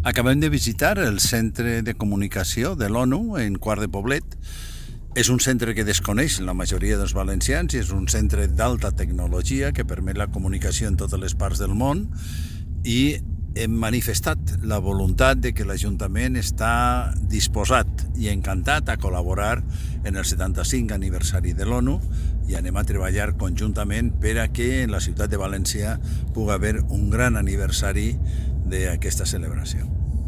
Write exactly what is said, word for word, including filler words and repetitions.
Acabem de visitar el Centre de Comunicació de l'ONU en Quart de Poblet. És un centre que desconeix la majoria dels valencians i és un centre d'alta tecnologia que permet la comunicació en totes les parts del món, i hem manifestat la voluntat de que l'Ajuntament està disposat i encantat a col·laborar en el setanta-cinc aniversari de l'ONU, i anem a treballar conjuntament per a que en la ciutat de València pugui haver un gran aniversari d'aquesta celebració.